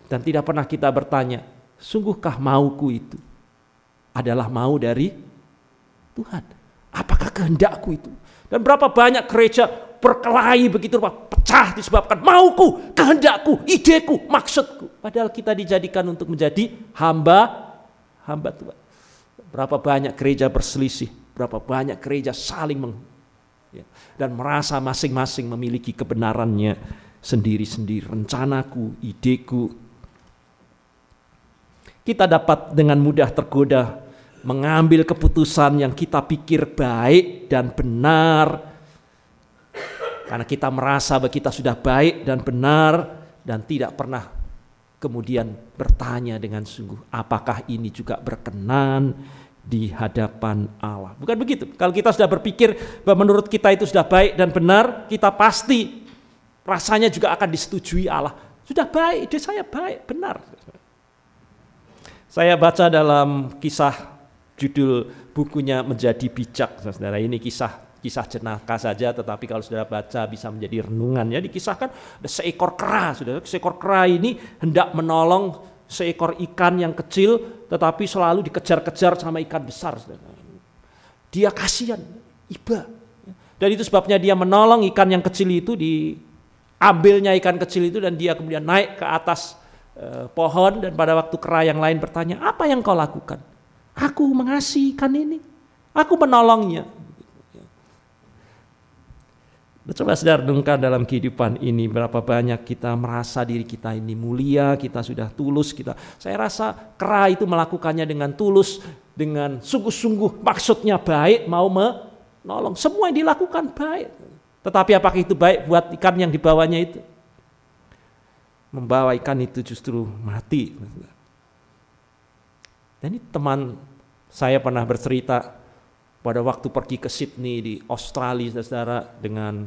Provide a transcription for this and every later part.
Dan tidak pernah kita bertanya, sungguhkah mauku itu adalah mau dari Tuhan? Apakah kehendakku itu? Dan berapa banyak gereja berkelahi begitu rupa, pecah disebabkan mauku, kehendakku, ideku, maksudku. Padahal kita dijadikan untuk menjadi hamba Tuhan. Berapa banyak gereja berselisih, berapa banyak gereja saling dan merasa masing-masing memiliki kebenarannya sendiri-sendiri, rencanaku, ideku. Kita dapat dengan mudah tergoda mengambil keputusan yang kita pikir baik dan benar. Karena kita merasa bahwa kita sudah baik dan benar dan tidak pernah kemudian bertanya dengan sungguh, apakah ini juga berkenan di hadapan Allah. Bukan begitu. Kalau kita sudah berpikir bahwa menurut kita itu sudah baik dan benar, kita pasti rasanya juga akan disetujui Allah. Sudah baik, ide saya baik, benar. Saya baca dalam kisah, judul bukunya Menjadi Bijak, saudara. Ini kisah jenaka saja, tetapi kalau saudara baca bisa menjadi renungan. Ya, dikisahkan ada seekor kera, saudara. Seekor kera ini hendak menolong seekor ikan yang kecil, tetapi selalu dikejar-kejar sama ikan besar, saudara. Dia kasihan, iba. Dan itu sebabnya dia menolong ikan yang kecil itu, diambilnya ikan kecil itu dan dia kemudian naik ke atas pohon, dan pada waktu kera yang lain bertanya, apa yang kau lakukan? Aku mengasihi ikan ini, aku menolongnya. Coba saudara renungkan dalam kehidupan ini, berapa banyak kita merasa diri kita ini mulia, kita sudah tulus, saya rasa kera itu melakukannya dengan tulus, dengan sungguh-sungguh, maksudnya baik, mau menolong, semua yang dilakukan baik. Tetapi apakah itu baik buat ikan yang dibawanya itu? Membawa ikan itu justru mati. Dan ini teman saya pernah bercerita pada waktu pergi ke Sydney di Australia, saudara, dengan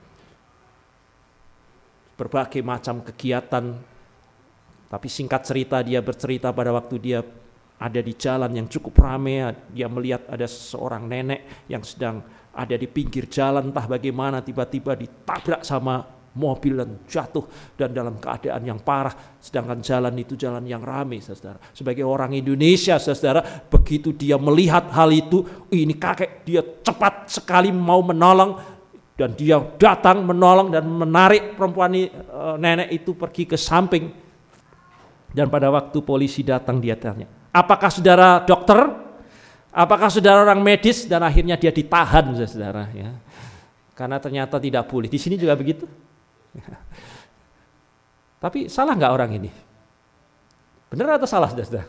berbagai macam kegiatan. Tapi singkat cerita, dia bercerita pada waktu dia ada di jalan yang cukup ramai, dia melihat ada seorang nenek yang sedang ada di pinggir jalan, entah bagaimana tiba-tiba ditabrak sama mobil dan jatuh dan dalam keadaan yang parah, sedangkan jalan itu jalan yang ramai, saudara. Sebagai orang Indonesia, saudara, begitu dia melihat hal itu, ini kakek, dia cepat sekali mau menolong dan dia datang menolong dan menarik perempuan nenek itu pergi ke samping. Dan pada waktu polisi datang, dia tanya, apakah saudara dokter? Apakah saudara orang medis? Dan akhirnya dia ditahan, saudara, ya. Karena ternyata tidak boleh. Di sini juga begitu. Tapi salah nggak orang ini? Benar atau salah, saudara?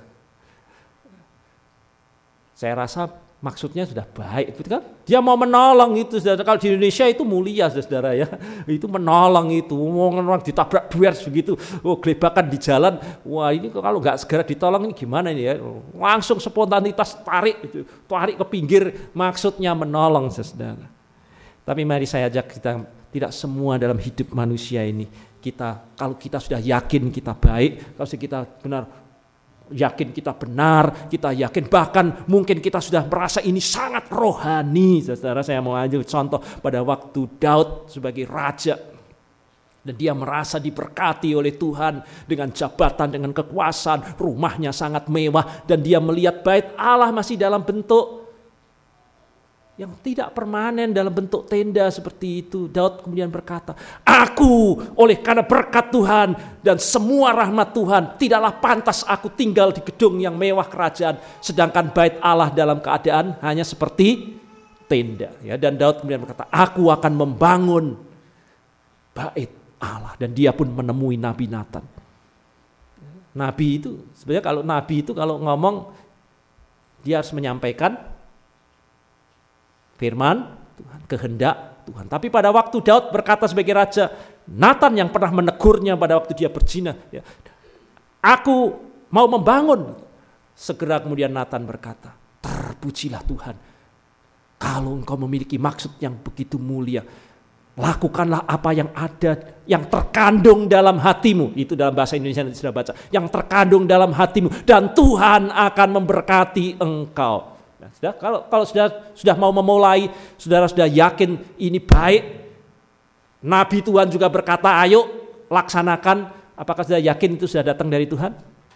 Saya rasa maksudnya sudah baik, betul kan? Dia mau menolong itu, saudara. Kalau di Indonesia itu mulia, saudara, ya. Itu menolong itu, orang ditabrak duers begitu, gelebakan di jalan. Wah, ini kalau nggak segera ditolong ini gimana ini, ya? Langsung spontanitas tarik ke pinggir, maksudnya menolong, saudara. Tapi mari saya ajak kita, tidak semua dalam hidup manusia ini kalau kita sudah yakin kita baik, kalau kita benar yakin kita benar, kita yakin bahkan mungkin kita sudah merasa ini sangat rohani, saudara. Saya mau ambil contoh pada waktu Daud sebagai raja, dan dia merasa diberkati oleh Tuhan dengan jabatan, dengan kekuasaan, rumahnya sangat mewah, dan dia melihat bait Allah masih dalam bentuk yang tidak permanen, dalam bentuk tenda seperti itu. Daud kemudian berkata, aku oleh karena berkat Tuhan dan semua rahmat Tuhan, tidaklah pantas aku tinggal di gedung yang mewah kerajaan, sedangkan bait Allah dalam keadaan hanya seperti tenda. Ya, dan Daud kemudian berkata, aku akan membangun bait Allah. Dan dia pun menemui Nabi Nathan. Nabi itu, sebenarnya kalau Nabi itu kalau ngomong, dia harus menyampaikan firman Tuhan, kehendak Tuhan. Tapi pada waktu Daud berkata sebagai raja, Nathan yang pernah menegurnya pada waktu dia berzina, ya, aku mau membangun. Segera kemudian Nathan berkata, terpujilah Tuhan, kalau engkau memiliki maksud yang begitu mulia, lakukanlah apa yang ada, yang terkandung dalam hatimu. Itu dalam bahasa Indonesia yang sudah baca, yang terkandung dalam hatimu, dan Tuhan akan memberkati engkau. Nah, kalau sudah mau memulai, saudara sudah yakin ini baik, Nabi Tuhan juga berkata, ayo laksanakan Apakah sudah yakin itu sudah datang dari Tuhan?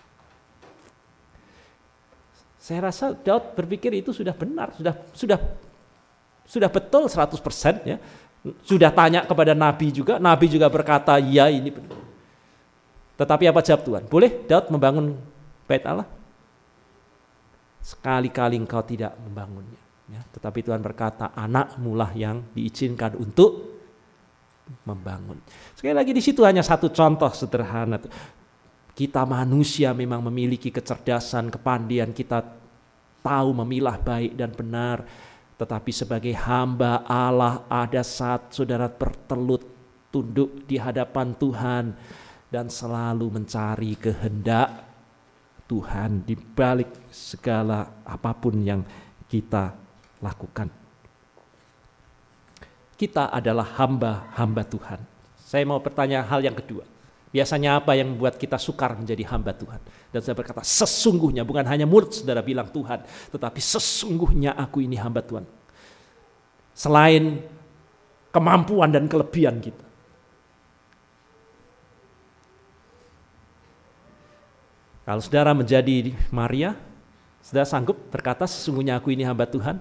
Saya rasa Daud berpikir itu sudah benar, sudah betul 100% ya. Sudah tanya kepada Nabi juga berkata, ya ini benar. Tetapi apa jawab Tuhan? Boleh Daud membangun bait Allah? Sekali-kali engkau tidak membangunnya. Ya, tetapi Tuhan berkata, anakmu lah yang diizinkan untuk membangun. Sekali lagi di situ hanya satu contoh sederhana. Kita manusia memang memiliki kecerdasan, kepandaian, kita tahu memilah baik dan benar. Tetapi sebagai hamba Allah ada saat saudara bertelut tunduk di hadapan Tuhan dan selalu mencari kehendak Tuhan di balik segala apapun yang kita lakukan. Kita adalah hamba Tuhan. Saya mau bertanya hal yang kedua. Biasanya apa yang membuat kita sukar menjadi hamba Tuhan? Dan saya berkata, sesungguhnya, bukan hanya mulut saudara bilang Tuhan, tetapi sesungguhnya aku ini hamba Tuhan. Selain kemampuan dan kelebihan kita. Kalau saudara menjadi Maria, saudara sanggup berkata, sesungguhnya aku ini hamba Tuhan?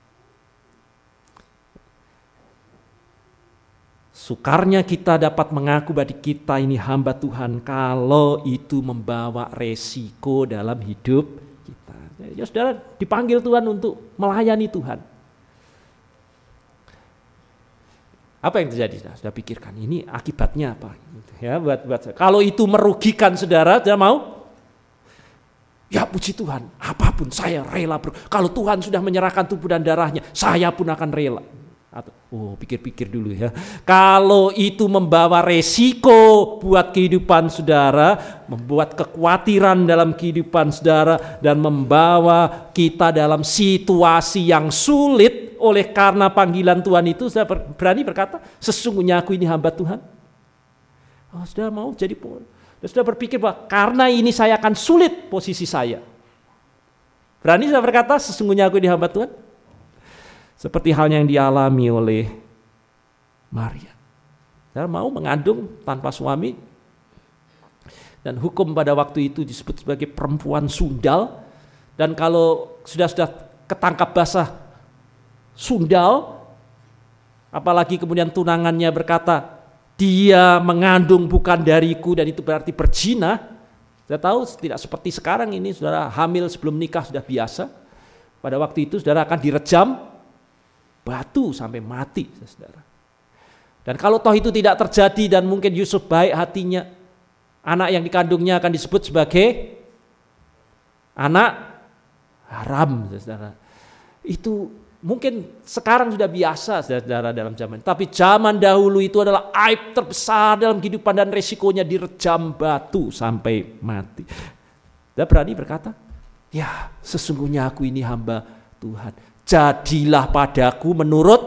Sukarnya kita dapat mengaku bahwa kita ini hamba Tuhan kalau itu membawa resiko dalam hidup kita. Ya saudara dipanggil Tuhan untuk melayani Tuhan. Apa yang terjadi? Sudah pikirkan ini akibatnya apa? Ya buat kalau itu merugikan saudara mau? Ya puji Tuhan, apapun saya rela. Kalau Tuhan sudah menyerahkan tubuh dan darahnya, saya pun akan rela. Atau, pikir-pikir dulu ya. Kalau itu membawa resiko buat kehidupan saudara, membuat kekhawatiran dalam kehidupan saudara, dan membawa kita dalam situasi yang sulit oleh karena panggilan Tuhan itu, saya berani berkata, sesungguhnya aku ini hamba Tuhan. Saudara mau jadi dan sudah berpikir bahwa karena ini saya akan sulit posisi saya. Berani sudah berkata sesungguhnya aku ini hamba Tuhan. Seperti halnya yang dialami oleh Maria. Saya mau mengandung tanpa suami. Dan hukum pada waktu itu disebut sebagai perempuan sundal. Dan kalau sudah ketangkap basah sundal, apalagi kemudian tunangannya berkata, dia mengandung bukan dariku, dan itu berarti berzina. Saya tahu tidak seperti sekarang ini, saudara hamil sebelum nikah sudah biasa. Pada waktu itu saudara akan direjam batu sampai mati, saudara. Dan kalau toh itu tidak terjadi dan mungkin Yusuf baik hatinya, anak yang dikandungnya akan disebut sebagai anak haram, saudara. Itu mungkin sekarang sudah biasa saudara dalam zaman. Tapi zaman dahulu itu adalah aib terbesar dalam kehidupan dan resikonya direjam batu sampai mati. Dia berani berkata, ya sesungguhnya aku ini hamba Tuhan. Jadilah padaku menurut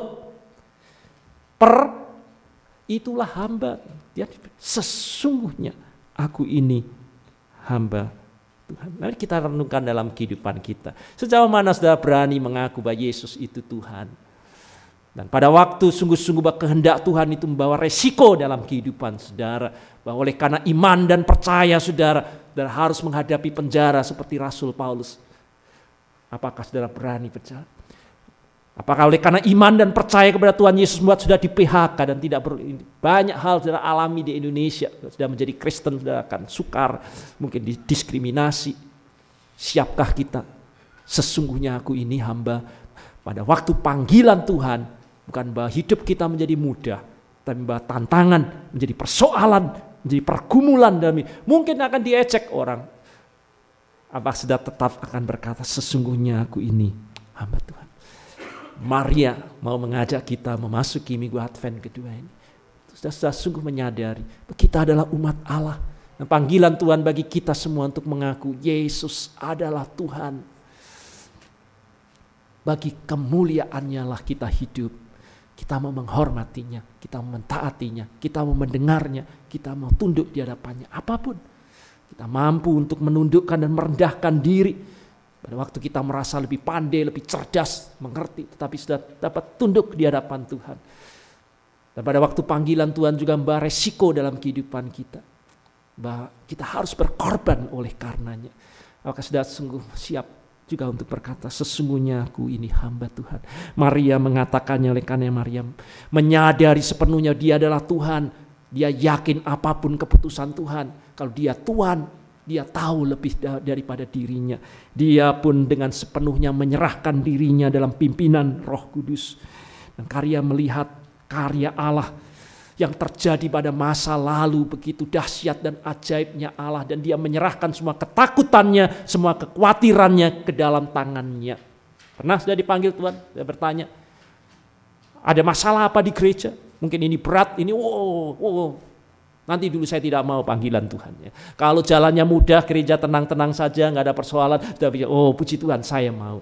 itulah hamba. Ya, sesungguhnya aku ini hamba Tuhan. Mari kita renungkan dalam kehidupan kita. Sejauh mana saudara berani mengaku bahwa Yesus itu Tuhan. Dan pada waktu sungguh-sungguh bahwa kehendak Tuhan itu membawa resiko dalam kehidupan saudara. Bahwa oleh karena iman dan percaya saudara harus menghadapi penjara seperti Rasul Paulus. Apakah saudara berani berjalan? Apakah oleh karena iman dan percaya kepada Tuhan Yesus membuat sudah di PHK dan tidak banyak hal saudara alami di Indonesia. Sudah menjadi Kristen sudah akan sukar, mungkin didiskriminasi. Siapkah kita? Sesungguhnya aku ini hamba. Pada waktu panggilan Tuhan, bukan bahwa hidup kita menjadi mudah, tapi bahwa tantangan menjadi persoalan, menjadi pergumulan dalam mungkin akan diejek orang. Apa sudah tetap akan berkata sesungguhnya aku ini hamba Tuhan. Maria mau mengajak kita memasuki minggu Advent kedua ini. Sudah sungguh menyadari kita adalah umat Allah. Dan panggilan Tuhan bagi kita semua untuk mengaku Yesus adalah Tuhan. Bagi kemuliaannya lah kita hidup. Kita mau menghormatinya, kita mau mentaatinya, kita mau mendengarnya, kita mau tunduk di hadapannya. Apapun. Kita mampu untuk menundukkan dan merendahkan diri. Pada waktu kita merasa lebih pandai, lebih cerdas, mengerti, tetapi sudah dapat tunduk di hadapan Tuhan. Dan pada waktu panggilan Tuhan juga membawa resiko dalam kehidupan kita. bahwa kita harus berkorban oleh karenanya. Apakah sudah sungguh siap juga untuk berkata, sesungguhnya aku ini hamba Tuhan. Maria mengatakannya oleh karena Maria menyadari sepenuhnya dia adalah Tuhan. Dia yakin apapun keputusan Tuhan. Kalau dia Tuhan, dia tahu lebih daripada dirinya. Dia pun dengan sepenuhnya menyerahkan dirinya dalam pimpinan Roh Kudus. Dan karya melihat karya Allah yang terjadi pada masa lalu begitu dahsyat dan ajaibnya Allah, dan dia menyerahkan semua ketakutannya, semua kekhawatirannya ke dalam tangannya. Pernah sudah dipanggil Tuhan? Saya bertanya, ada masalah apa di gereja? Mungkin ini berat, ini nanti dulu saya tidak mau panggilan Tuhan. Ya. Kalau jalannya mudah, gereja tenang-tenang saja, nggak ada persoalan, sudah pikir, puji Tuhan saya mau.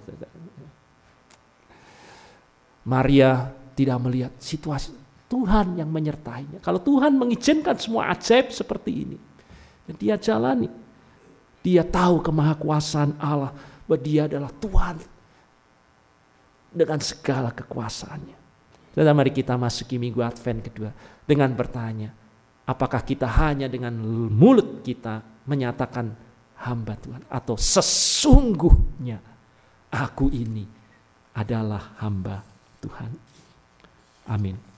Maria tidak melihat situasi. Tuhan yang menyertainya. Kalau Tuhan mengizinkan semua ajaib seperti ini, dan dia jalani, dia tahu kemahakuasaan Allah, bahwa dia adalah Tuhan dengan segala kekuasaannya. Saudara, mari kita masuki minggu Advent kedua dengan bertanya, apakah kita hanya dengan mulut kita menyatakan hamba Tuhan, atau sesungguhnya aku ini adalah hamba Tuhan. Amin.